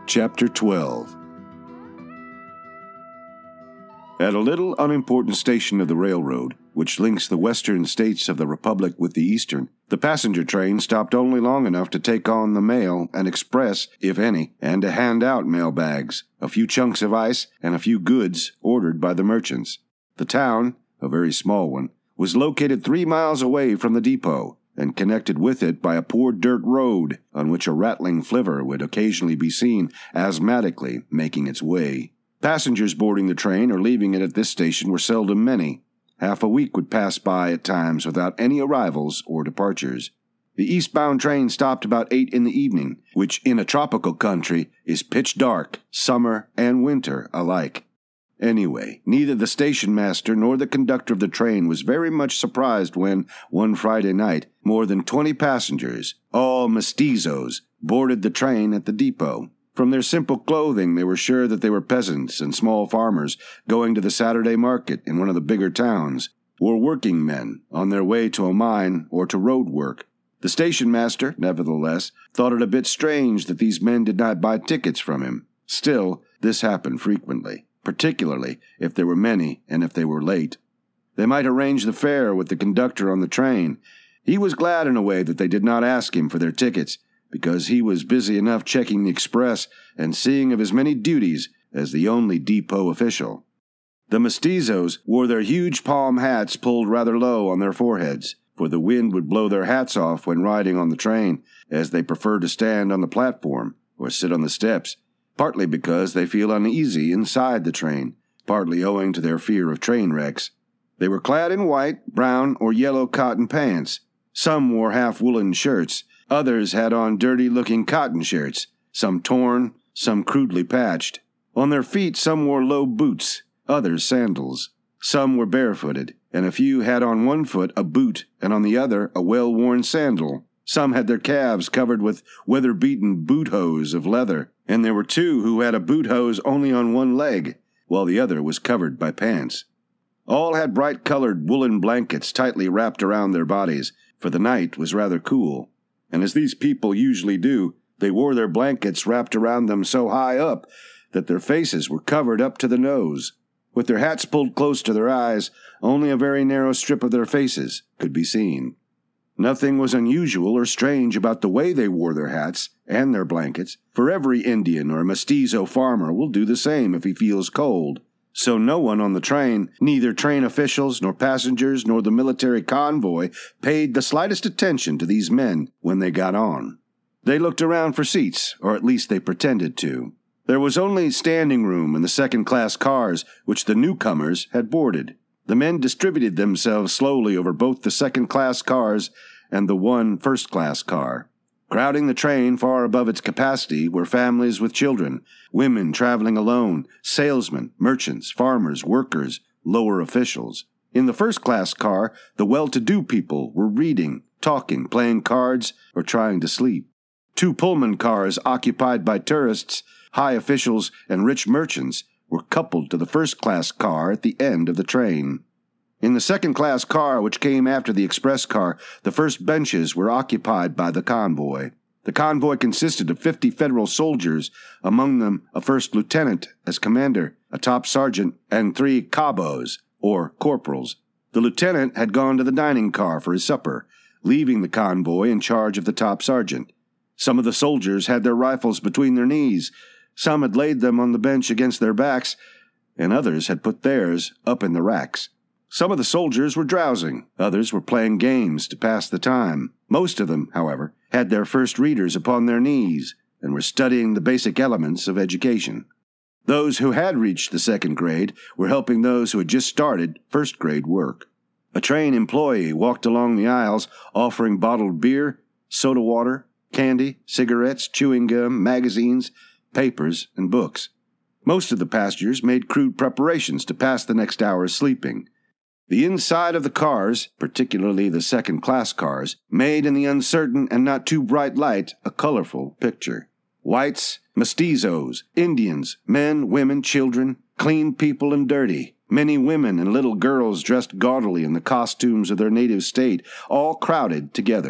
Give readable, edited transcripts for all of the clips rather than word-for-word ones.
Chapter 12. At a little unimportant station of the railroad, which links the western states of the Republic with the eastern, the passenger train stopped only long enough to take on the mail and express, if any, and to hand out mail bags, a few chunks of ice, and a few goods ordered by the merchants. The town, a very small one, was located 3 miles away from the depot, and connected with it by a poor dirt road on which a rattling flivver would occasionally be seen asthmatically making its way. Passengers boarding the train or leaving it at this station were seldom many. Half a week would pass by at times without any arrivals or departures. The eastbound train stopped about 8 in the evening, which in a tropical country is pitch dark, summer and winter alike. Anyway, neither the station master nor the conductor of the train was very much surprised when, one Friday night, more than 20 passengers, all mestizos, boarded the train at the depot. From their simple clothing, they were sure that they were peasants and small farmers going to the Saturday market in one of the bigger towns, or working men on their way to a mine or to road work. The station master, nevertheless, thought it a bit strange that these men did not buy tickets from him. Still, this happened frequently, particularly if there were many and if they were late. They might arrange the fare with the conductor on the train. He was glad in a way that they did not ask him for their tickets, because he was busy enough checking the express and seeing of his many duties as the only depot official. The mestizos wore their huge palm hats pulled rather low on their foreheads, for the wind would blow their hats off when riding on the train, as they preferred to stand on the platform or sit on the steps, partly because they feel uneasy inside the train, partly owing to their fear of train wrecks. They were clad in white, brown, or yellow cotton pants. Some wore half-woolen shirts. Others had on dirty-looking cotton shirts, some torn, some crudely patched. On their feet some wore low boots, others sandals. Some were barefooted, and a few had on one foot a boot and on the other a well-worn sandal. Some had their calves covered with weather-beaten boot hose of leather, and there were 2 who had a boot hose only on one leg, while the other was covered by pants. All had bright-colored woolen blankets tightly wrapped around their bodies, for the night was rather cool. And as these people usually do, they wore their blankets wrapped around them so high up that their faces were covered up to the nose. With their hats pulled close to their eyes, only a very narrow strip of their faces could be seen. Nothing was unusual or strange about the way they wore their hats and their blankets, for every Indian or mestizo farmer will do the same if he feels cold. So no one on the train, neither train officials nor passengers nor the military convoy, paid the slightest attention to these men when they got on. They looked around for seats, or at least they pretended to. There was only standing room in the second-class cars which the newcomers had boarded. The men distributed themselves slowly over both the second-class cars and the one first-class car. Crowding the train far above its capacity were families with children, women traveling alone, salesmen, merchants, farmers, workers, lower officials. In the first-class car, the well-to-do people were reading, talking, playing cards, or trying to sleep. 2 Pullman cars occupied by tourists, high officials, and rich merchants were coupled to the first-class car at the end of the train. In the second-class car, which came after the express car, the first benches were occupied by the convoy. The convoy consisted of 50 federal soldiers, among them a first lieutenant as commander, a top sergeant, and 3 cabos, or corporals. The lieutenant had gone to the dining car for his supper, leaving the convoy in charge of the top sergeant. Some of the soldiers had their rifles between their knees, some had laid them on the bench against their backs, and others had put theirs up in the racks. Some of the soldiers were drowsing, others were playing games to pass the time. Most of them, however, had their first readers upon their knees and were studying the basic elements of education. Those who had reached the second grade were helping those who had just started first-grade work. A train employee walked along the aisles offering bottled beer, soda water, candy, cigarettes, chewing gum, magazines, papers, and books. Most of the passengers made crude preparations to pass the next hours sleeping. The inside of the cars, particularly the second-class cars, made in the uncertain and not too bright light a colorful picture. Whites, mestizos, Indians, men, women, children, clean people and dirty, many women and little girls dressed gaudily in the costumes of their native state, all crowded together.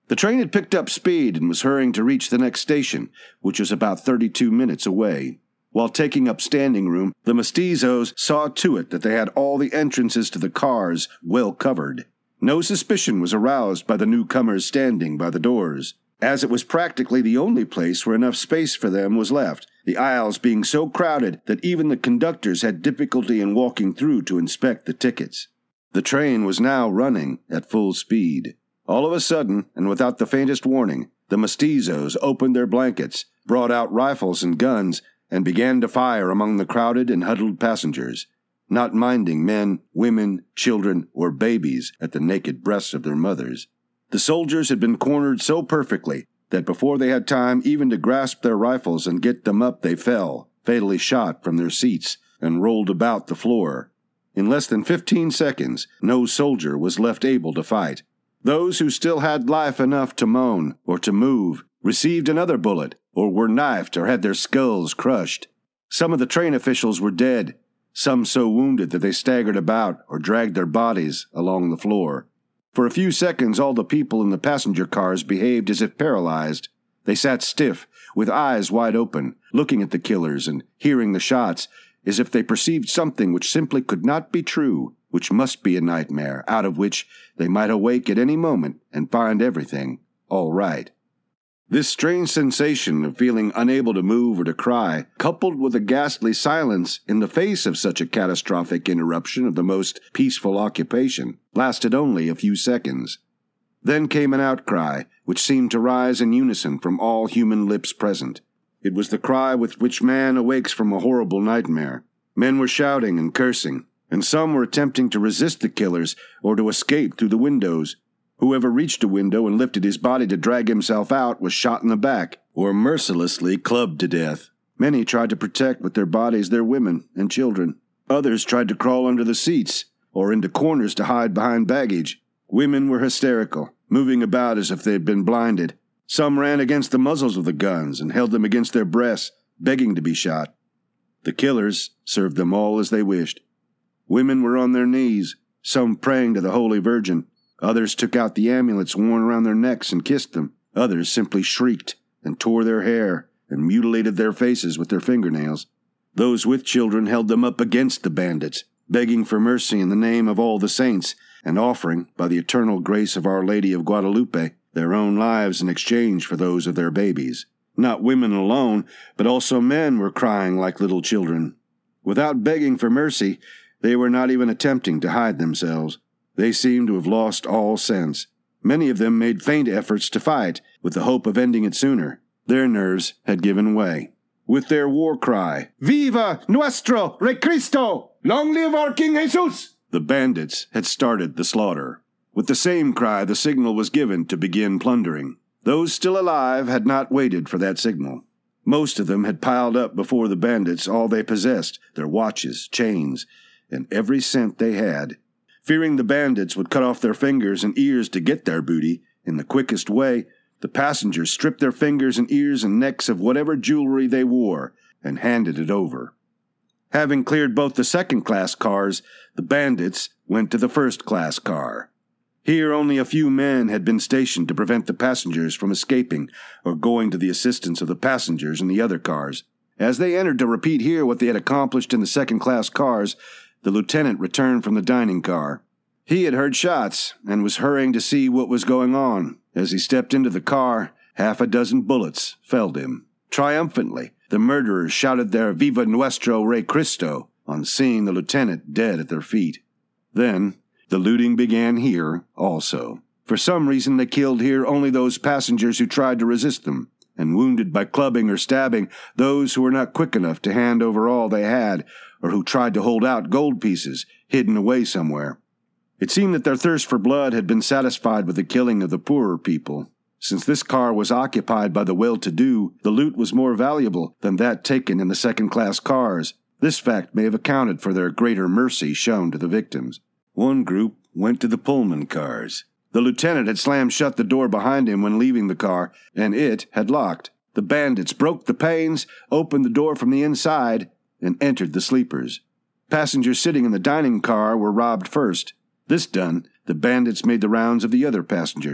The train had picked up speed and was hurrying to reach the next station, which was about 32 minutes away. While taking up standing room, the mestizos saw to it that they had all the entrances to the cars well covered. No suspicion was aroused by the newcomers standing by the doors, as it was practically the only place where enough space for them was left, the aisles being so crowded that even the conductors had difficulty in walking through to inspect the tickets. The train was now running at full speed. All of a sudden, and without the faintest warning, the mestizos opened their blankets, brought out rifles and guns, and began to fire among the crowded and huddled passengers, not minding men, women, children, or babies at the naked breasts of their mothers. The soldiers had been cornered so perfectly that before they had time even to grasp their rifles and get them up, they fell, fatally shot from their seats, and rolled about the floor. In less than 15 seconds, no soldier was left able to fight. Those who still had life enough to moan or to move received another bullet, or were knifed or had their skulls crushed. Some of the train officials were dead, some so wounded that they staggered about or dragged their bodies along the floor. For a few seconds, all the people in the passenger cars behaved as if paralyzed. They sat stiff, with eyes wide open, looking at the killers and hearing the shots, as if they perceived something which simply could not be true, which must be a nightmare, out of which they might awake at any moment and find everything all right. This strange sensation of feeling unable to move or to cry, coupled with a ghastly silence in the face of such a catastrophic interruption of the most peaceful occupation, lasted only a few seconds. Then came an outcry, which seemed to rise in unison from all human lips present. It was the cry with which man awakes from a horrible nightmare. Men were shouting and cursing, and some were attempting to resist the killers or to escape through the windows. Whoever reached a window and lifted his body to drag himself out was shot in the back or mercilessly clubbed to death. Many tried to protect with their bodies their women and children. Others tried to crawl under the seats or into corners to hide behind baggage. Women were hysterical, moving about as if they had been blinded. Some ran against the muzzles of the guns and held them against their breasts, begging to be shot. The killers served them all as they wished. Women were on their knees, some praying to the Holy Virgin. Others took out the amulets worn around their necks and kissed them. Others simply shrieked and tore their hair and mutilated their faces with their fingernails. Those with children held them up against the bandits, begging for mercy in the name of all the saints and offering, by the eternal grace of Our Lady of Guadalupe, their own lives in exchange for those of their babies. Not women alone, but also men were crying like little children. Without begging for mercy, they were not even attempting to hide themselves. They seemed to have lost all sense. Many of them made faint efforts to fight, with the hope of ending it sooner. Their nerves had given way. With their war cry, "Viva nuestro Rey Cristo! Long live our King Jesus!" the bandits had started the slaughter. With the same cry, the signal was given to begin plundering. Those still alive had not waited for that signal. Most of them had piled up before the bandits all they possessed, their watches, chains, and every cent they had. Fearing the bandits would cut off their fingers and ears to get their booty, in the quickest way, the passengers stripped their fingers and ears and necks of whatever jewelry they wore and handed it over. Having cleared both the second-class cars, the bandits went to the first-class car. Here only a few men had been stationed to prevent the passengers from escaping or going to the assistance of the passengers in the other cars. As they entered to repeat here what they had accomplished in the second-class cars, the lieutenant returned from the dining car. He had heard shots and was hurrying to see what was going on. As he stepped into the car, half a dozen bullets felled him. Triumphantly, the murderers shouted their "Viva nuestro Rey Cristo" on seeing the lieutenant dead at their feet. Then, the looting began here also. For some reason, they killed here only those passengers who tried to resist them, and wounded by clubbing or stabbing those who were not quick enough to hand over all they had, or who tried to hold out gold pieces hidden away somewhere. It seemed that their thirst for blood had been satisfied with the killing of the poorer people. Since this car was occupied by the well-to-do, the loot was more valuable than that taken in the second-class cars. This fact may have accounted for their greater mercy shown to the victims. One group went to the Pullman cars. The lieutenant had slammed shut the door behind him when leaving the car, and it had locked. The bandits broke the panes, opened the door from the inside, and entered the sleepers. Passengers sitting in the dining car were robbed first. This done, the bandits made the rounds of the other passengers.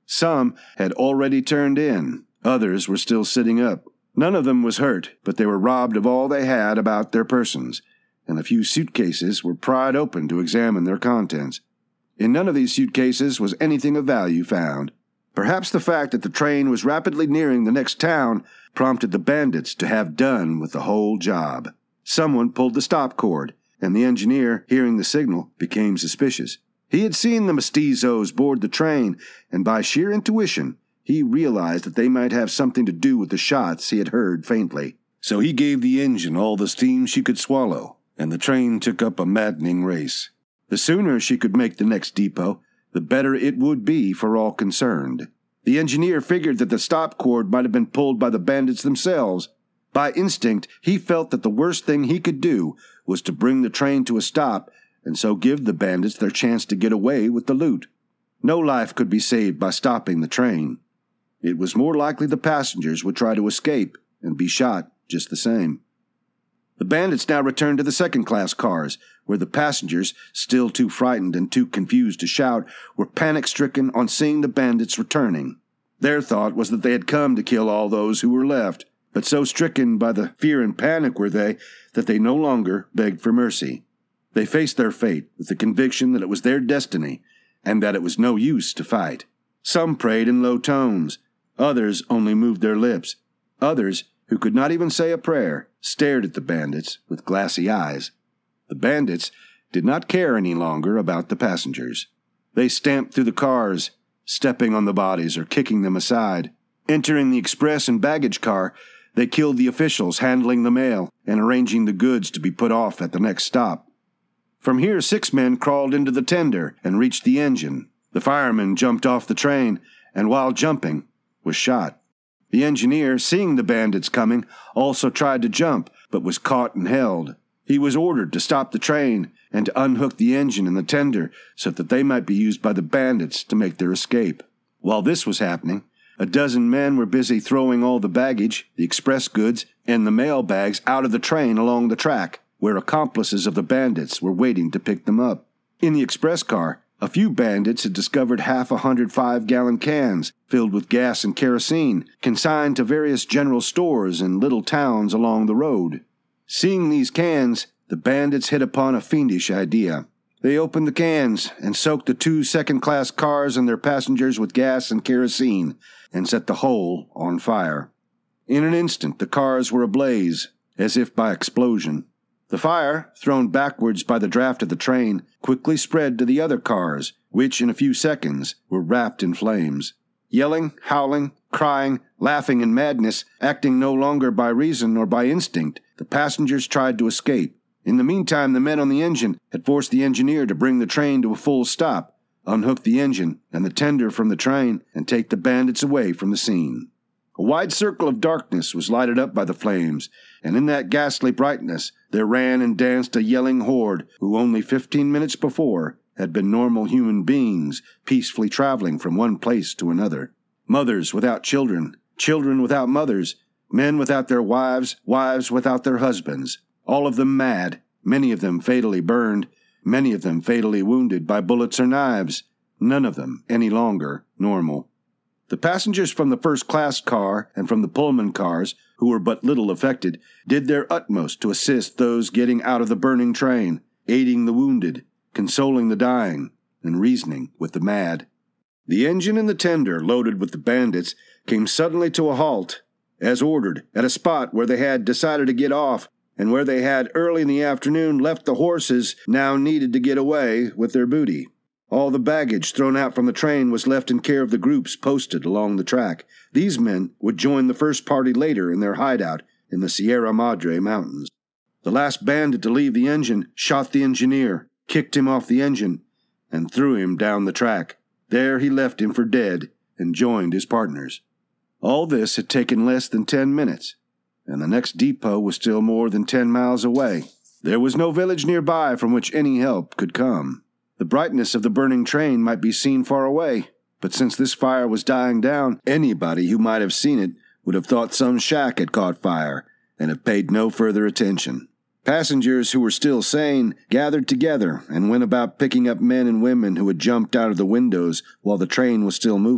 Some had already turned in. Others were still sitting up. None of them was hurt, but they were robbed of all they had about their persons, and a few suitcases were pried open to examine their contents. In none of these suitcases was anything of value found. Perhaps the fact that the train was rapidly nearing the next town prompted the bandits to have done with the whole job. Someone pulled the stop cord, and the engineer, hearing the signal, became suspicious. He had seen the mestizos board the train, and by sheer intuition, he realized that they might have something to do with the shots he had heard faintly. So he gave the engine all the steam she could swallow, and the train took up a maddening race. The sooner she could make the next depot, the better it would be for all concerned. The engineer figured that the stop cord might have been pulled by the bandits themselves. By instinct, he felt that the worst thing he could do was to bring the train to a stop and so give the bandits their chance to get away with the loot. No life could be saved by stopping the train. It was more likely the passengers would try to escape and be shot just the same. The bandits now returned to the second-class cars, where the passengers, still too frightened and too confused to shout, were panic-stricken on seeing the bandits returning. Their thought was that they had come to kill all those who were left, but so stricken by the fear and panic were they that they no longer begged for mercy. They faced their fate with the conviction that it was their destiny and that it was no use to fight. Some prayed in low tones. Others only moved their lips. Others, who could not even say a prayer, stared at the bandits with glassy eyes. The bandits did not care any longer about the passengers. They stamped through the cars, stepping on the bodies or kicking them aside. Entering the express and baggage car, they killed the officials handling the mail and arranging the goods to be put off at the next stop. From here, 6 men crawled into the tender and reached the engine. The fireman jumped off the train, and while jumping, was shot. The engineer, seeing the bandits coming, also tried to jump, but was caught and held. He was ordered to stop the train and to unhook the engine and the tender so that they might be used by the bandits to make their escape. While this was happening, a dozen men were busy throwing all the baggage, the express goods, and the mail bags out of the train along the track, where accomplices of the bandits were waiting to pick them up. In the express car, a few bandits had discovered half 100 5-gallon cans filled with gas and kerosene, consigned to various general stores in little towns along the road. Seeing these cans, the bandits hit upon a fiendish idea. They opened the cans and soaked the 2 second-class cars and their passengers with gas and kerosene and set the whole on fire. In an instant, the cars were ablaze, as if by explosion. The fire, thrown backwards by the draft of the train, quickly spread to the other cars, which in a few seconds were wrapped in flames. Yelling, howling, crying, laughing in madness, acting no longer by reason or by instinct, the passengers tried to escape. In the meantime, the men on the engine had forced the engineer to bring the train to a full stop, unhook the engine and the tender from the train, and take the bandits away from the scene. A wide circle of darkness was lighted up by the flames, and in that ghastly brightness there ran and danced a yelling horde who only 15 minutes before had been normal human beings peacefully traveling from one place to another. Mothers without children, children without mothers, men without their wives, wives without their husbands, all of them mad, many of them fatally burned, many of them fatally wounded by bullets or knives, none of them any longer normal. The passengers from the first-class car and from the Pullman cars, who were but little affected, did their utmost to assist those getting out of the burning train, aiding the wounded, consoling the dying, and reasoning with the mad. The engine and the tender, loaded with the bandits, came suddenly to a halt, as ordered, at a spot where they had decided to get off, and where they had early in the afternoon left the horses now needed to get away with their booty. All the baggage thrown out from the train was left in care of the groups posted along the track. These men would join the first party later in their hideout in the Sierra Madre Mountains. The last bandit to leave the engine shot the engineer, kicked him off the engine, and threw him down the track. There he left him for dead and joined his partners. All this had taken less than 10 minutes, and the next depot was still more than 10 miles away. There was no village nearby from which any help could come. The brightness of the burning train might be seen far away, but since this fire was dying down, anybody who might have seen it would have thought some shack had caught fire and have paid no further attention. Passengers who were still sane gathered together and went about picking up men and women who had jumped out of the windows while the train was still moving,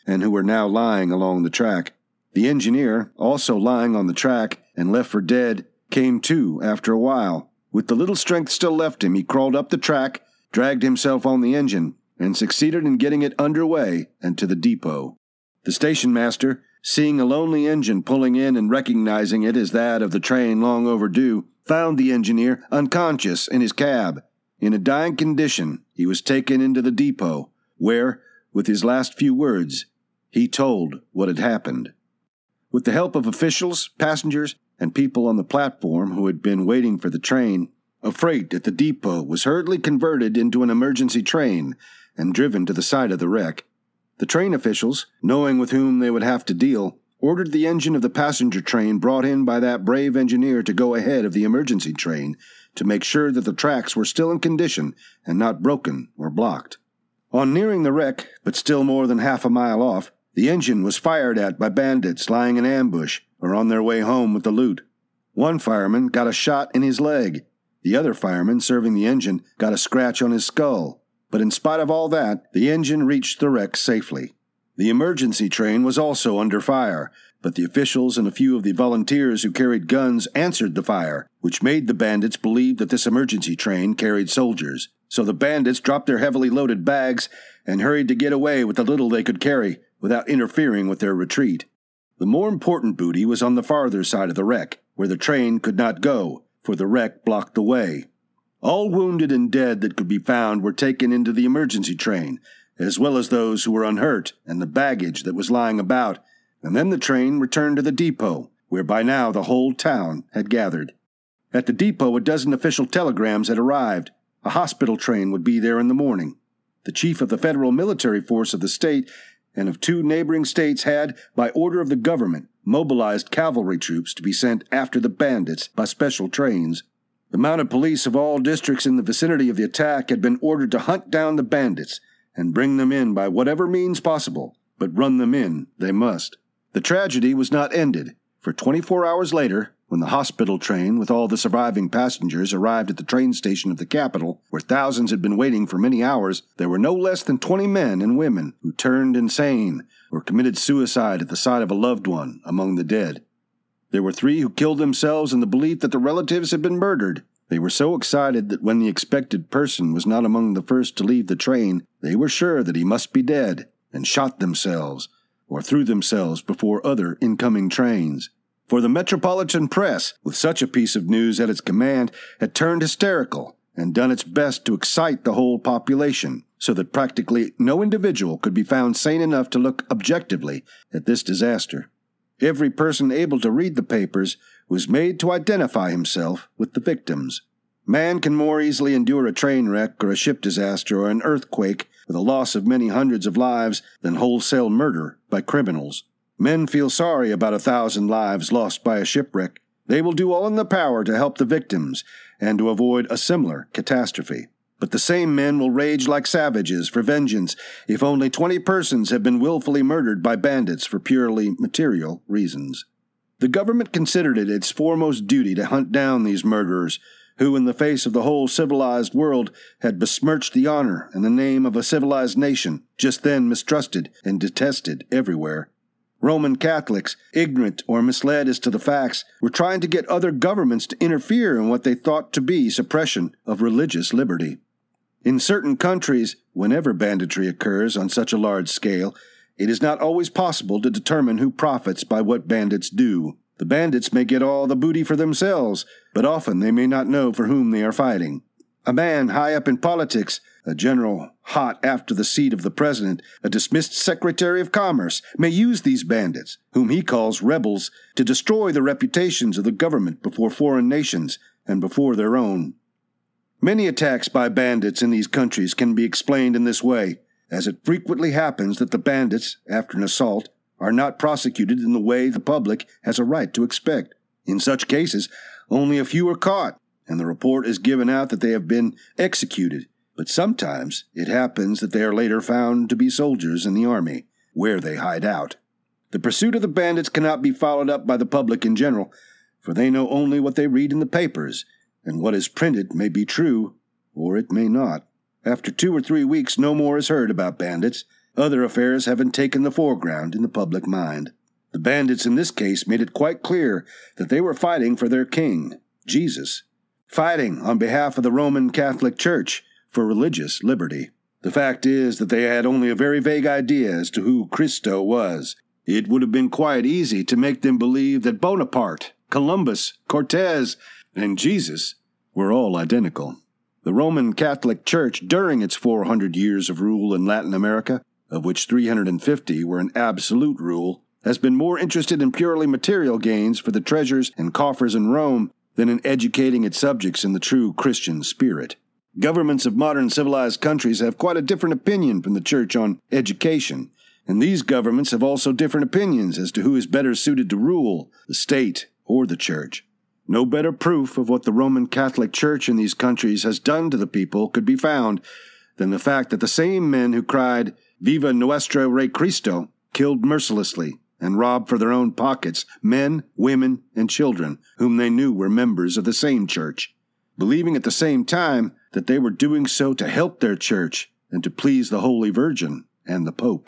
and who were now lying along the track. The engineer, also lying on the track and left for dead, came to after a while. With the little strength still left him, he crawled up the track, dragged himself on the engine, and succeeded in getting it underway and to the depot. The station master, seeing a lonely engine pulling in and recognizing it as that of the train long overdue, found the engineer unconscious in his cab. In a dying condition, he was taken into the depot, where, with his last few words, he told what had happened. With the help of officials, passengers, and people on the platform who had been waiting for the train, a freight at the depot was hurriedly converted into an emergency train and driven to the site of the wreck. The train officials, knowing with whom they would have to deal, ordered the engine of the passenger train brought in by that brave engineer to go ahead of the emergency train to make sure that the tracks were still in condition and not broken or blocked. On nearing the wreck, but still more than half a mile off, the engine was fired at by bandits lying in ambush or on their way home with the loot. One fireman got a shot in his leg. The other fireman serving the engine got a scratch on his skull. But in spite of all that, the engine reached the wreck safely. The emergency train was also under fire, but the officials and a few of the volunteers who carried guns answered the fire, which made the bandits believe that this emergency train carried soldiers. So the bandits dropped their heavily loaded bags and hurried to get away with the little they could carry without interfering with their retreat. The more important booty was on the farther side of the wreck, where the train could not go, for the wreck blocked the way. All wounded and dead that could be found were taken into the emergency train, as well as those who were unhurt and the baggage that was lying about, and then the train returned to the depot, where by now the whole town had gathered. At the depot, a dozen official telegrams had arrived. A hospital train would be there in the morning. The chief of the federal military force of the state and of 2 neighboring states had, by order of the government, mobilized cavalry troops to be sent after the bandits by special trains. The mounted police of all districts in the vicinity of the attack had been ordered to hunt down the bandits and bring them in by whatever means possible, but run them in they must. The tragedy was not ended, for 24 hours later, when the hospital train with all the surviving passengers arrived at the train station of the capital, where thousands had been waiting for many hours, there were no less than 20 men and women who turned insane or committed suicide at the sight of a loved one among the dead. There were 3 who killed themselves in the belief that the relatives had been murdered. They were so excited that when the expected person was not among the first to leave the train, they were sure that he must be dead, and shot themselves, or threw themselves before other incoming trains. For the metropolitan press, with such a piece of news at its command, had turned hysterical and done its best to excite the whole population, so that practically no individual could be found sane enough to look objectively at this disaster. Every person able to read the papers was made to identify himself with the victims. Man can more easily endure a train wreck or a ship disaster or an earthquake with a loss of many hundreds of lives than wholesale murder by criminals. Men feel sorry about 1,000 lives lost by a shipwreck. They will do all in their power to help the victims and to avoid a similar catastrophe. But the same men will rage like savages for vengeance if only 20 persons have been willfully murdered by bandits for purely material reasons. The government considered it its foremost duty to hunt down these murderers, who in the face of the whole civilized world had besmirched the honor and the name of a civilized nation, just then mistrusted and detested everywhere. Roman Catholics, ignorant or misled as to the facts, were trying to get other governments to interfere in what they thought to be suppression of religious liberty. In certain countries, whenever banditry occurs on such a large scale, it is not always possible to determine who profits by what bandits do. The bandits may get all the booty for themselves, but often they may not know for whom they are fighting. A man high up in politics, a general hot after the seat of the president, a dismissed secretary of commerce, may use these bandits, whom he calls rebels, to destroy the reputations of the government before foreign nations and before their own. Many attacks by bandits in these countries can be explained in this way, as it frequently happens that the bandits, after an assault, are not prosecuted in the way the public has a right to expect. In such cases, only a few are caught, and the report is given out that they have been executed. But sometimes it happens that they are later found to be soldiers in the army, where they hide out. The pursuit of the bandits cannot be followed up by the public in general, for they know only what they read in the papers, and what is printed may be true, or it may not. After 2 or 3 weeks no more is heard about bandits, other affairs having taken the foreground in the public mind. The bandits in this case made it quite clear that they were fighting for their king, Jesus, fighting on behalf of the Roman Catholic Church for religious liberty. The fact is that they had only a very vague idea as to who Christo was. It would have been quite easy to make them believe that Bonaparte, Columbus, Cortez, and Jesus were all identical. The Roman Catholic Church, during its 400 years of rule in Latin America, of which 350 were an absolute rule, has been more interested in purely material gains for the treasures and coffers in Rome than in educating its subjects in the true Christian spirit. Governments of modern civilized countries have quite a different opinion from the Church on education, and these governments have also different opinions as to who is better suited to rule, the state or the Church. No better proof of what the Roman Catholic Church in these countries has done to the people could be found than the fact that the same men who cried, "Viva Nuestro Rey Cristo," killed mercilessly and robbed for their own pockets men, women, and children whom they knew were members of the same church, believing at the same time that they were doing so to help their church and to please the Holy Virgin and the Pope.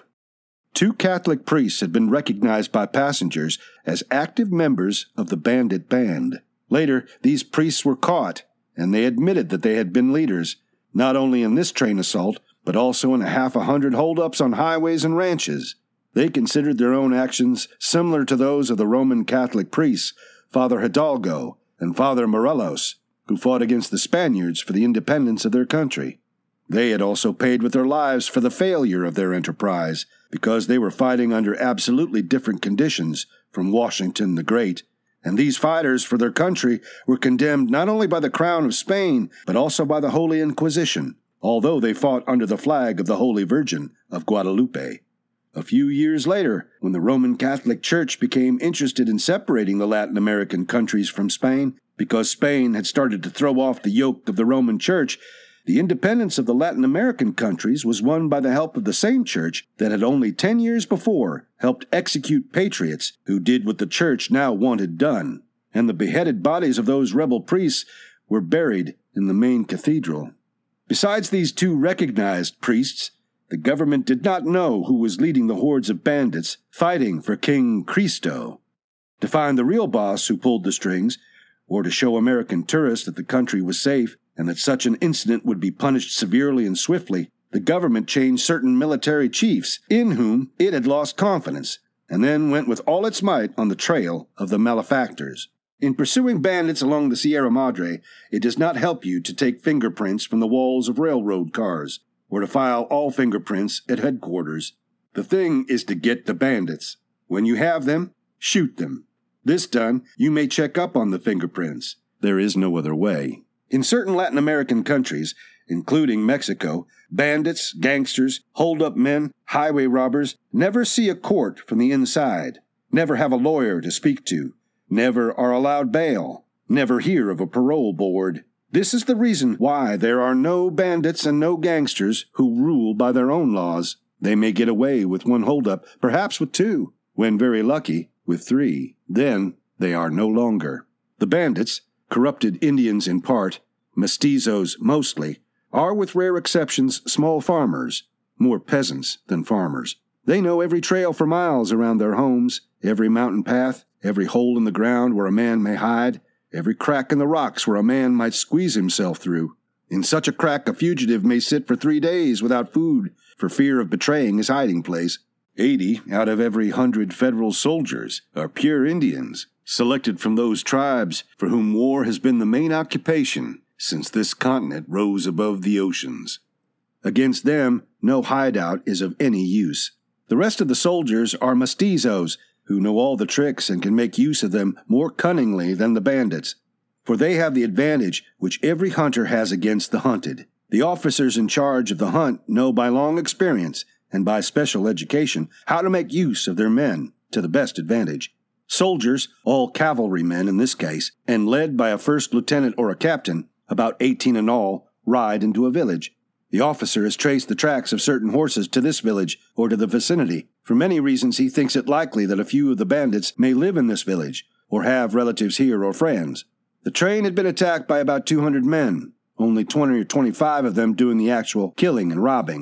2 Catholic priests had been recognized by passengers as active members of the bandit band. Later, these priests were caught, and they admitted that they had been leaders, not only in this train assault, but also in 100 holdups on highways and ranches. They considered their own actions similar to those of the Roman Catholic priests, Father Hidalgo and Father Morelos, who fought against the Spaniards for the independence of their country. They had also paid with their lives for the failure of their enterprise, because they were fighting under absolutely different conditions from Washington the Great, and these fighters for their country were condemned not only by the Crown of Spain, but also by the Holy Inquisition, although they fought under the flag of the Holy Virgin of Guadalupe. A few years later, when the Roman Catholic Church became interested in separating the Latin American countries from Spain, because Spain had started to throw off the yoke of the Roman Church, the independence of the Latin American countries was won by the help of the same church that had only 10 years before helped execute patriots who did what the church now wanted done, and the beheaded bodies of those rebel priests were buried in the main cathedral. Besides these 2 recognized priests, the government did not know who was leading the hordes of bandits fighting for King Christo. To find the real boss who pulled the strings, or to show American tourists that the country was safe and that such an incident would be punished severely and swiftly, the government changed certain military chiefs in whom it had lost confidence, and then went with all its might on the trail of the malefactors. In pursuing bandits along the Sierra Madre, it does not help you to take fingerprints from the walls of railroad cars, or to file all fingerprints at headquarters. The thing is to get the bandits. When you have them, shoot them. This done, you may check up on the fingerprints. There is no other way. In certain Latin American countries, including Mexico, bandits, gangsters, hold-up men, highway robbers never see a court from the inside, never have a lawyer to speak to, never are allowed bail, never hear of a parole board. This is the reason why there are no bandits and no gangsters who rule by their own laws. They may get away with 1 holdup, perhaps with 2, when very lucky, with 3. Then they are no longer. The bandits, corrupted Indians in part, mestizos mostly, are with rare exceptions small farmers, more peasants than farmers. They know every trail for miles around their homes, every mountain path, every hole in the ground where a man may hide, every crack in the rocks where a man might squeeze himself through. In such a crack a fugitive may sit for 3 days without food for fear of betraying his hiding place. 80 out of every 100 federal soldiers are pure Indians, selected from those tribes for whom war has been the main occupation since this continent rose above the oceans. Against them, no hideout is of any use. The rest of the soldiers are mestizos, who know all the tricks and can make use of them more cunningly than the bandits, for they have the advantage which every hunter has against the hunted. The officers in charge of the hunt know by long experience and by special education how to make use of their men to the best advantage. Soldiers, all cavalrymen in this case, and led by a first lieutenant or a captain, about 18 in all, ride into a village. The officer has traced the tracks of certain horses to this village or to the vicinity. For many reasons he thinks it likely that a few of the bandits may live in this village, or have relatives here or friends. The train had been attacked by about 200 men, only 20 or 25 of them doing the actual killing and robbing.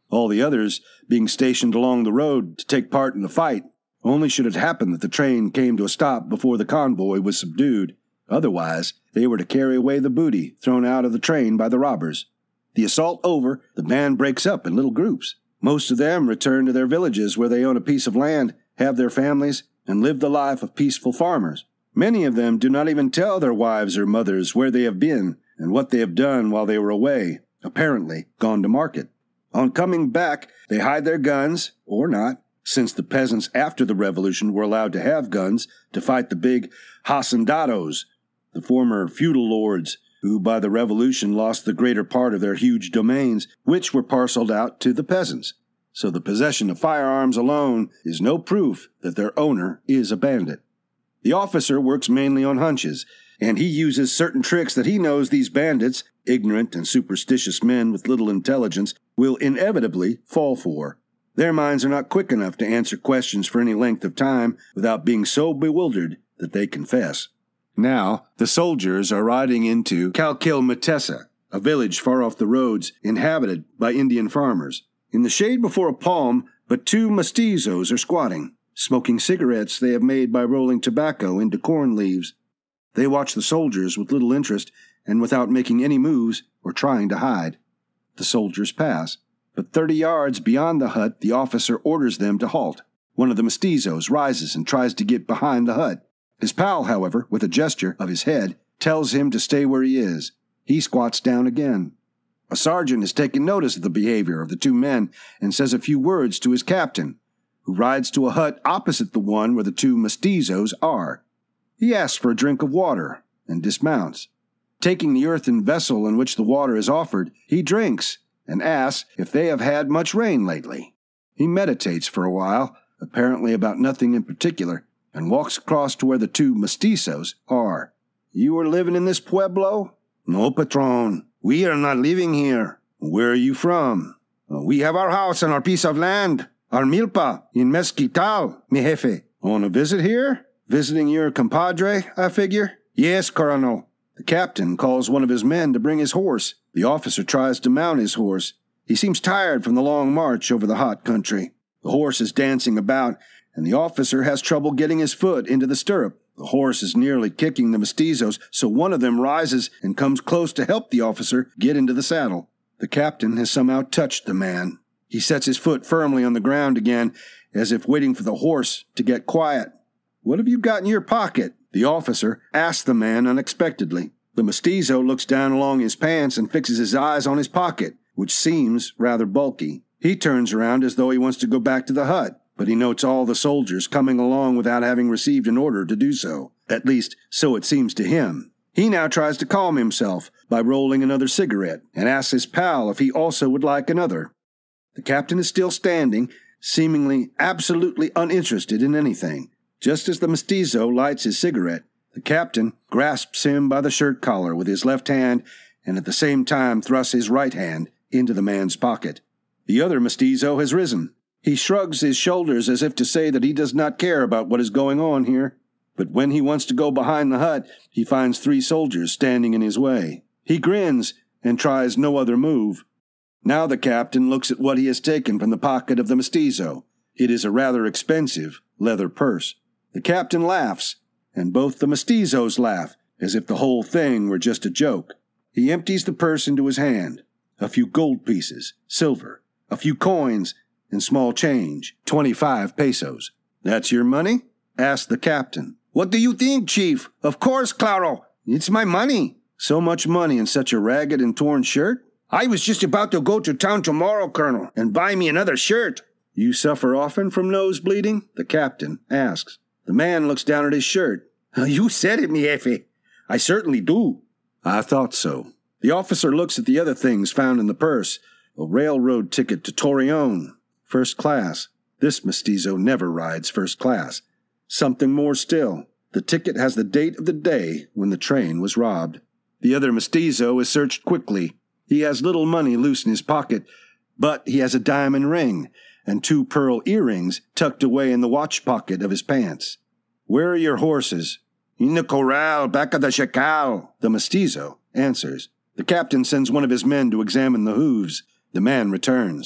all the others being stationed along the road to take part in the fight. Only should it happen that the train came to a stop before the convoy was subdued. Otherwise, they were to carry away the booty thrown out of the train by the robbers. The assault over, the band breaks up in little groups. Most of them return to their villages where they own a piece of land, have their families, and live the life of peaceful farmers. Many of them do not even tell their wives or mothers where they have been and what they have done while they were away, apparently gone to market. On coming back, they hide their guns, or not, since the peasants after the revolution were allowed to have guns to fight the big hacendados, the former feudal lords, who by the revolution lost the greater part of their huge domains, which were parceled out to the peasants. So the possession of firearms alone is no proof that their owner is a bandit. The officer works mainly on hunches, and he uses certain tricks that he knows these bandits, ignorant and superstitious men with little intelligence, will inevitably fall for. Their minds are not quick enough to answer questions for any length of time without being so bewildered that they confess. Now, the soldiers are riding into Calquil-Matessa, a village far off the roads inhabited by Indian farmers. In the shade before a palm, but two mestizos are squatting, smoking cigarettes they have made by rolling tobacco into corn leaves. They watch the soldiers with little interest and without making any moves or trying to hide. The soldiers pass, but 30 yards beyond the hut the officer orders them to halt. One of the mestizos rises and tries to get behind the hut. His pal, however, with a gesture of his head, tells him to stay where he is. He squats down again. A sergeant has taken notice of the behavior of the two men and says a few words to his captain, who rides to a hut opposite the one where the two mestizos are. He asks for a drink of water and dismounts. Taking the earthen vessel in which the water is offered, he drinks and asks if they have had much rain lately. He meditates for a while, apparently about nothing in particular, and walks across to where the two mestizos are. "You are living in this pueblo?" "No, patron. We are not living here." "Where are you from?" "We have our house and our piece of land, our milpa, in Mezquital, mi jefe." "On a visit here? Visiting your compadre, I figure?" "Yes, Colonel." The captain calls one of his men to bring his horse. The officer tries to mount his horse. He seems tired from the long march over the hot country. The horse is dancing about, and the officer has trouble getting his foot into the stirrup. The horse is nearly kicking the mestizos, so one of them rises and comes close to help the officer get into the saddle. The captain has somehow touched the man. He sets his foot firmly on the ground again, as if waiting for the horse to get quiet. "What have you got in your pocket?" the officer asks the man unexpectedly. The mestizo looks down along his pants and fixes his eyes on his pocket, which seems rather bulky. He turns around as though he wants to go back to the hut, but he notes all the soldiers coming along without having received an order to do so. At least, so it seems to him. He now tries to calm himself by rolling another cigarette and asks his pal if he also would like another. The captain is still standing, seemingly absolutely uninterested in anything. Just as the mestizo lights his cigarette, the captain grasps him by the shirt collar with his left hand and at the same time thrusts his right hand into the man's pocket. The other mestizo has risen. He shrugs his shoulders as if to say that he does not care about what is going on here. But when he wants to go behind the hut, he finds 3 soldiers standing in his way. He grins and tries no other move. Now the captain looks at what he has taken from the pocket of the mestizo. It is a rather expensive leather purse. The captain laughs, and both the mestizos laugh, as if the whole thing were just a joke. He empties the purse into his hand. A few gold pieces, silver, a few coins, and small change, 25 pesos. "That's your money?" asked the captain. "What do you think, Chief? Of course, Claro. It's my money." "So much money in such a ragged and torn shirt?" "I was just about to go to town tomorrow, Colonel, and buy me another shirt." "You suffer often from nose bleeding?" the captain asks. The man looks down at his shirt. "You said it, mi jefe. I certainly do." "I thought so." The officer looks at the other things found in the purse. A railroad ticket to Torreon, first class. This mestizo never rides first class. Something more still. The ticket has the date of the day when the train was robbed. The other mestizo is searched quickly. He has little money loose in his pocket, but he has a diamond ring and 2 pearl earrings tucked away in the watch pocket of his pants. "Where are your horses?" "In the corral, back of the chacal," the mestizo answers. The captain sends one of his men to examine the hooves. The man returns.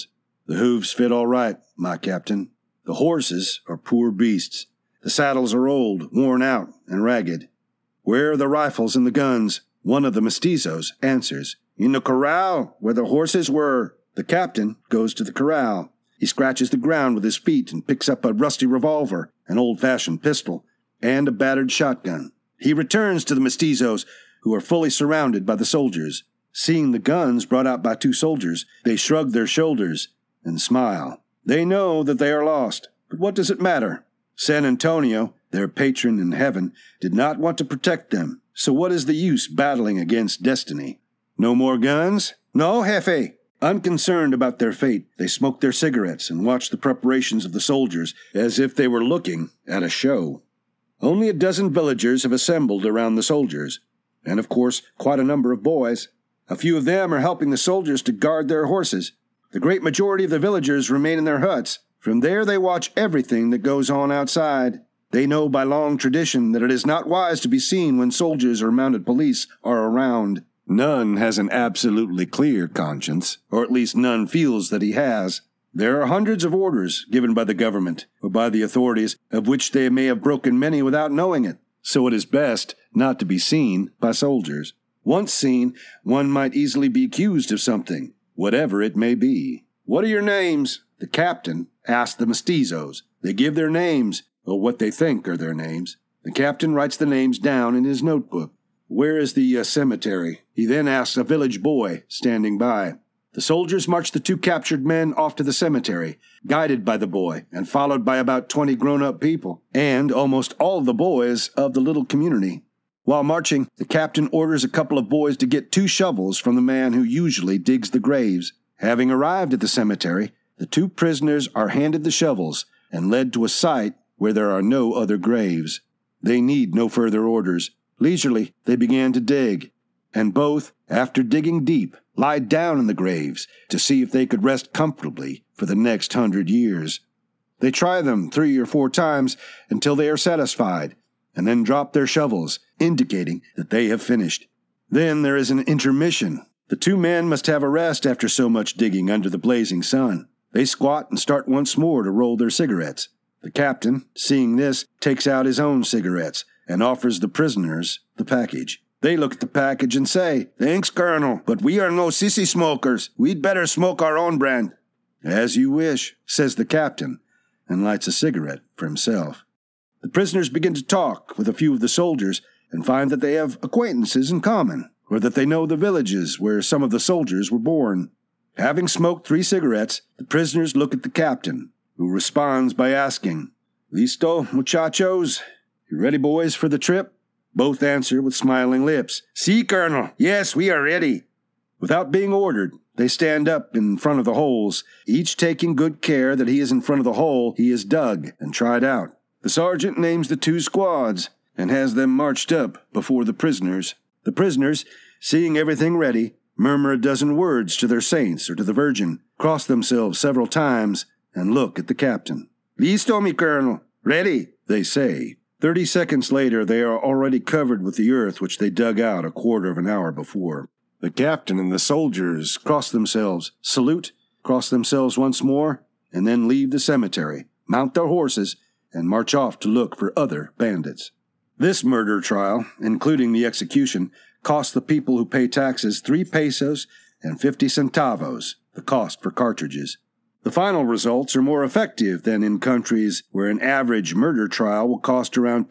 "The hooves fit all right, my captain. The horses are poor beasts. The saddles are old, worn out, and ragged." "Where are the rifles and the guns?" One of the mestizos answers. "In the corral, where the horses were." The captain goes to the corral. He scratches the ground with his feet and picks up a rusty revolver, an old-fashioned pistol, and a battered shotgun. He returns to the mestizos, who are fully surrounded by the soldiers. Seeing the guns brought out by two soldiers, they shrug their shoulders and smile. They know that they are lost, but what does it matter? San Antonio, their patron in heaven, did not want to protect them, so what is the use battling against destiny? No more guns? No, Jefe. Unconcerned about their fate, they smoke their cigarettes and watch the preparations of the soldiers as if they were looking at a show. Only a dozen villagers have assembled around the soldiers, and of course quite a number of boys. A few of them are helping the soldiers to guard their horses. The great majority of the villagers remain in their huts. From there they watch everything that goes on outside. They know by long tradition that it is not wise to be seen when soldiers or mounted police are around. None has an absolutely clear conscience, or at least none feels that he has. There are hundreds of orders given by the government, or by the authorities, of which they may have broken many without knowing it. So it is best not to be seen by soldiers. Once seen, one might easily be accused of something, whatever it may be. "What are your names?" the captain asks the mestizos. They give their names, or what they think are their names. The captain writes the names down in his notebook. "Where is the cemetery?" He then asks a village boy standing by. The soldiers march the two captured men off to the cemetery, guided by the boy, and followed by about 20 grown-up people, and almost all the boys of the little community. While marching, the captain orders a couple of boys to get 2 shovels from the man who usually digs the graves. Having arrived at the cemetery, the 2 prisoners are handed the shovels and led to a site where there are no other graves. They need no further orders. Leisurely, they began to dig, and both, after digging deep, lied down in the graves to see if they could rest comfortably for the next 100 years. They try them 3 or 4 times until they are satisfied, and then drop their shovels, indicating that they have finished. Then there is an intermission. The 2 men must have a rest after so much digging under the blazing sun. They squat and start once more to roll their cigarettes. The captain, seeing this, takes out his own cigarettes and offers the prisoners the package. They look at the package and say, "Thanks, Colonel, but we are no sissy smokers. We'd better smoke our own brand." "As you wish," says the captain, and lights a cigarette for himself. The prisoners begin to talk with a few of the soldiers and find that they have acquaintances in common, or that they know the villages where some of the soldiers were born. Having smoked 3 cigarettes, the prisoners look at the captain, who responds by asking, "Listo, muchachos? You ready, boys, for the trip?" Both answer with smiling lips, "Si, Colonel. Yes, we are ready." Without being ordered, they stand up in front of the holes, each taking good care that he is in front of the hole he has dug and tried out. The sergeant names the 2 squads and has them marched up before the prisoners. The prisoners, seeing everything ready, murmur a dozen words to their saints or to the Virgin, cross themselves several times, and look at the captain. "Listo, mi Colonel. Ready," they say. 30 seconds later, they are already covered with the earth which they dug out a quarter of an hour before. The captain and the soldiers cross themselves, salute, cross themselves once more, and then leave the cemetery, mount their horses, and march off to look for other bandits. This murder trial, including the execution, cost the people who pay taxes 3 pesos and 50 centavos, the cost for cartridges. The final results are more effective than in countries where an average murder trial will cost around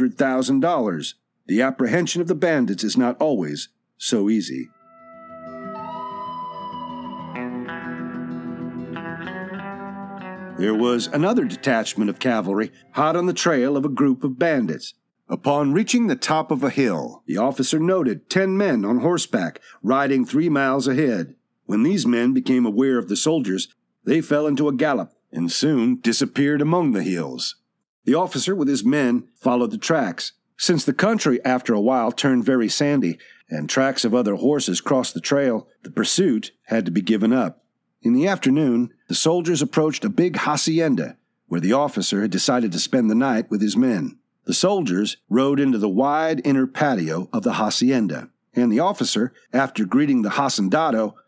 $200,000. The apprehension of the bandits is not always so easy. There was another detachment of cavalry hot on the trail of a group of bandits. Upon reaching the top of a hill, the officer noted 10 men on horseback riding 3 miles ahead. When these men became aware of the soldiers, they fell into a gallop and soon disappeared among the hills. The officer with his men followed the tracks. Since the country after a while turned very sandy and tracks of other horses crossed the trail, the pursuit had to be given up. In the afternoon, the soldiers approached a big hacienda where the officer had decided to spend the night with his men. The soldiers rode into the wide inner patio of the hacienda, and the officer, after greeting the hacendado,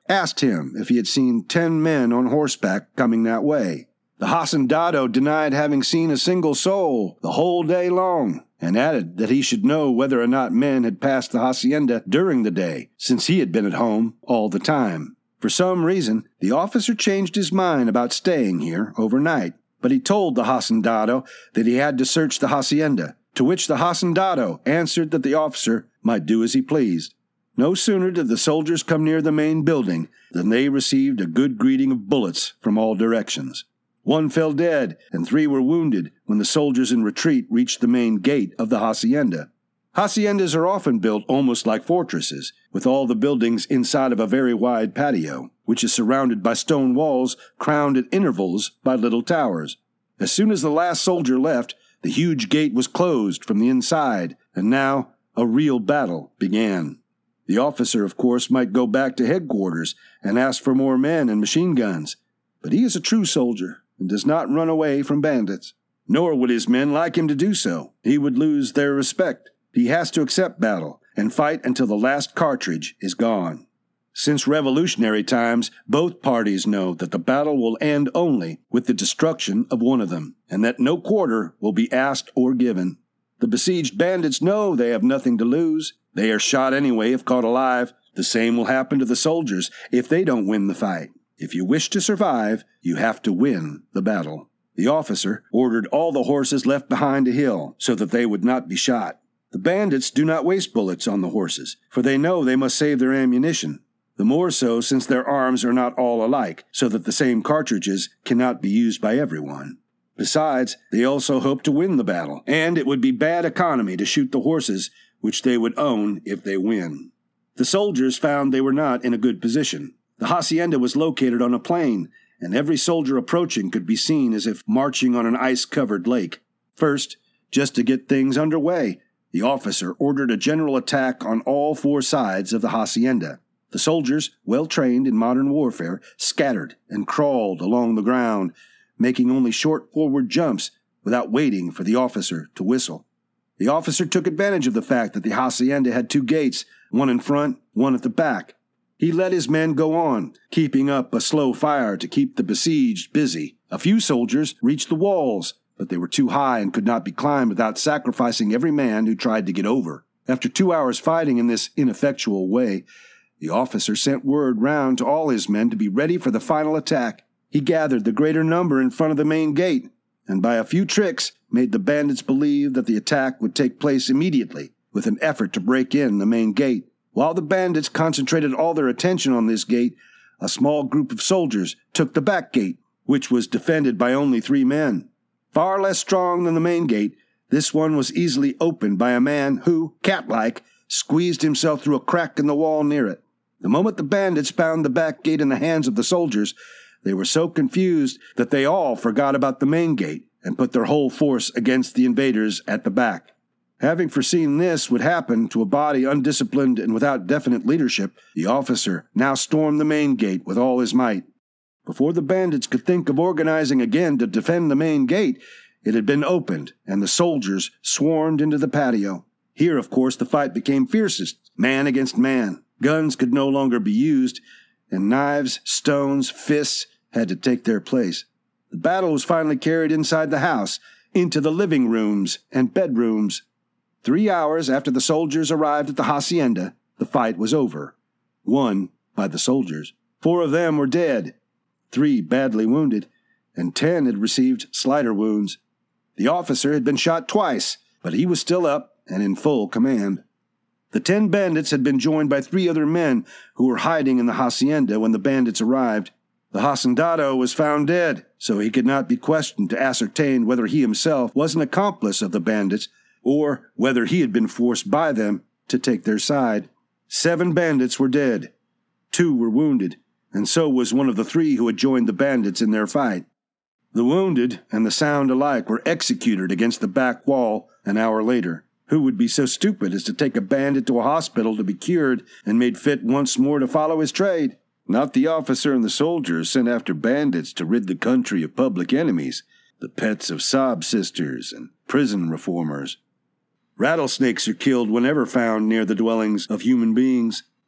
asked him if he had seen 10 men on horseback coming that way. The hacendado denied having seen a single soul the whole day long, and added that he should know whether or not men had passed the hacienda during the day, since he had been at home all the time. For some reason, the officer changed his mind about staying here overnight, but he told the hacendado that he had to search the hacienda, to which the hacendado answered that the officer might do as he pleased. No sooner did the soldiers come near the main building than they received a good greeting of bullets from all directions. 1 fell dead, and 3 were wounded when the soldiers in retreat reached the main gate of the hacienda. Haciendas are often built almost like fortresses, with all the buildings inside of a very wide patio, which is surrounded by stone walls crowned at intervals by little towers. As soon as the last soldier left, the huge gate was closed from the inside, and now a real battle began. The officer, of course, might go back to headquarters and ask for more men and machine guns, but he is a true soldier and does not run away from bandits. Nor would his men like him to do so. He would lose their respect. He has to accept battle and fight until the last cartridge is gone. Since revolutionary times, both parties know that the battle will end only with the destruction of one of them, and that no quarter will be asked or given. The besieged bandits know they have nothing to lose. They are shot anyway if caught alive. The same will happen to the soldiers if they don't win the fight. If you wish to survive, you have to win the battle. The officer ordered all the horses left behind a hill so that they would not be shot. The bandits do not waste bullets on the horses, for they know they must save their ammunition. The more so since their arms are not all alike, so that the same cartridges cannot be used by everyone. Besides, they also hope to win the battle, and it would be bad economy to shoot the horses which they would own if they win. The soldiers found they were not in a good position. The hacienda was located on a plain, and every soldier approaching could be seen as if marching on an ice-covered lake. First, just to get things underway, the officer ordered a general attack on all 4 sides of the hacienda. The soldiers, well trained in modern warfare, scattered and crawled along the ground, making only short forward jumps without waiting for the officer to whistle. The officer took advantage of the fact that the hacienda had 2 gates, one in front, one at the back. He let his men go on, keeping up a slow fire to keep the besieged busy. A few soldiers reached the walls, but they were too high and could not be climbed without sacrificing every man who tried to get over. After 2 hours fighting in this ineffectual way, the officer sent word round to all his men to be ready for the final attack. He gathered the greater number in front of the main gate, and by a few tricks made the bandits believe that the attack would take place immediately, with an effort to break in the main gate. While the bandits concentrated all their attention on this gate, a small group of soldiers took the back gate, which was defended by only 3 men. Far less strong than the main gate, this one was easily opened by a man who, cat-like, squeezed himself through a crack in the wall near it. The moment the bandits found the back gate in the hands of the soldiers, they were so confused that they all forgot about the main gate and put their whole force against the invaders at the back. Having foreseen this would happen to a body undisciplined and without definite leadership, the officer now stormed the main gate with all his might. Before the bandits could think of organizing again to defend the main gate, it had been opened, and the soldiers swarmed into the patio. Here, of course, the fight became fiercest, man against man. Guns could no longer be used, and knives, stones, fists had to take their place. The battle was finally carried inside the house, into the living rooms and bedrooms. 3 hours after the soldiers arrived at the hacienda, the fight was over. Won by the soldiers. 4 of them were dead, 3 badly wounded, and 10 had received slighter wounds. The officer had been shot twice, but he was still up and in full command. The 10 bandits had been joined by 3 other men who were hiding in the hacienda when the bandits arrived. The hacendado was found dead, so he could not be questioned to ascertain whether he himself was an accomplice of the bandits or whether he had been forced by them to take their side. 7 bandits were dead. 2 were wounded, and so was one of the 3 who had joined the bandits in their fight. The wounded and the sound alike were executed against the back wall an hour later. Who would be so stupid as to take a bandit to a hospital to be cured and made fit once more to follow his trade? Not the officer and the soldiers sent after bandits to rid the country of public enemies, the pets of sob sisters and prison reformers. Rattlesnakes are killed whenever found near the dwellings of human beings.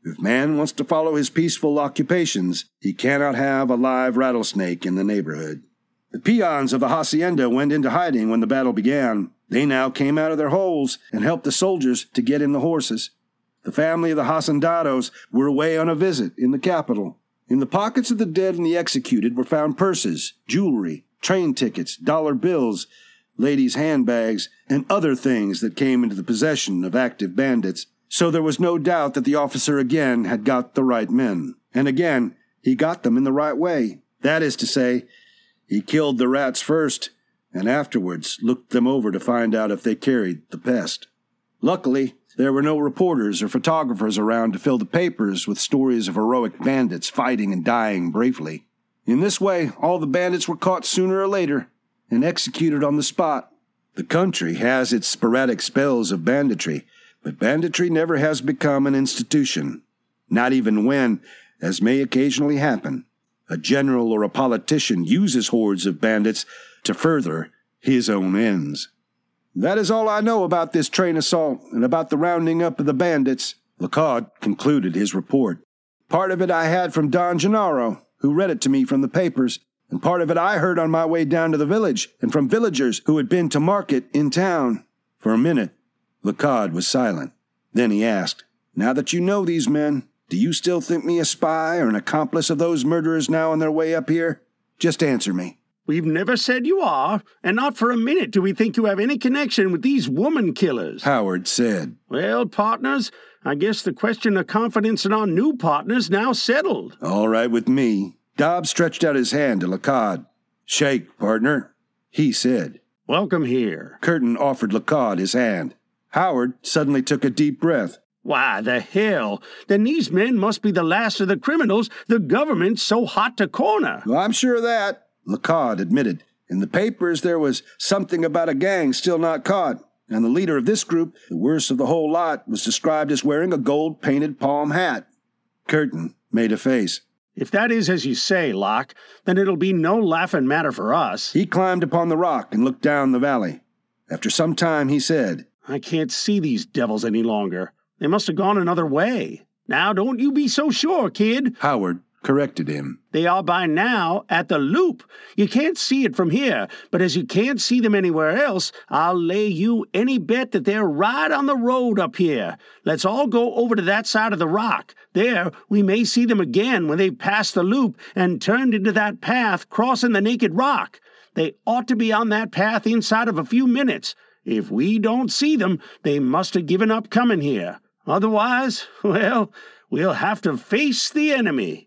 If man wants to follow his peaceful occupations, he cannot have a live rattlesnake in the neighborhood. The peons of the hacienda went into hiding when the battle began. They now came out of their holes and helped the soldiers to get in the horses. The family of the hacendados were away on a visit in the capital. In the pockets of the dead and the executed were found purses, jewelry, train tickets, dollar bills, ladies' handbags, and other things that came into the possession of active bandits. So there was no doubt that the officer again had got the right men. And again, he got them in the right way. That is to say, he killed the rats first, and afterwards looked them over to find out if they carried the pest. Luckily, there were no reporters or photographers around to fill the papers with stories of heroic bandits fighting and dying bravely. In this way, all the bandits were caught sooner or later and executed on the spot. The country has its sporadic spells of banditry, but banditry never has become an institution, not even when, as may occasionally happen, a general or a politician uses hordes of bandits to further his own ends. That is all I know about this train assault and about the rounding up of the bandits. Lacard concluded his report. Part of it I had from Don Gennaro, who read it to me from the papers, and part of it I heard on my way down to the village and from villagers who had been to market in town. For a minute, Lacard was silent. Then he asked, "Now that you know these men, do you still think me a spy or an accomplice of those murderers now on their way up here? Just answer me." We've never said you are, and not for a minute do we think you have any connection with these woman killers, Howard said. Well, partners, I guess the question of confidence in our new partner's now settled. All right with me. Dobbs stretched out his hand to Lacard. "Shake, partner," he said. Welcome here. Curtin offered Lacard his hand. Howard suddenly took a deep breath. Why, the hell, then these men must be the last of the criminals the government's so hot to corner. Well, I'm sure of that, Lacard admitted. In the papers there was something about a gang still not caught, and the leader of this group, the worst of the whole lot, was described as wearing a gold-painted palm hat. Curtin made a face. If that is as you say, Locke, then it'll be no laughing matter for us. He climbed upon the rock and looked down the valley. After some time he said, I can't see these devils any longer. They must have gone another way. Now, don't you be so sure, kid. Howard corrected him. They are by now at the loop. You can't see it from here, but as you can't see them anywhere else, I'll lay you any bet that they're right on the road up here. Let's all go over to that side of the rock. There, we may see them again when they've passed the loop and turned into that path crossing the naked rock. They ought to be on that path inside of a few minutes. If we don't see them, they must have given up coming here. Otherwise, well, we'll have to face the enemy.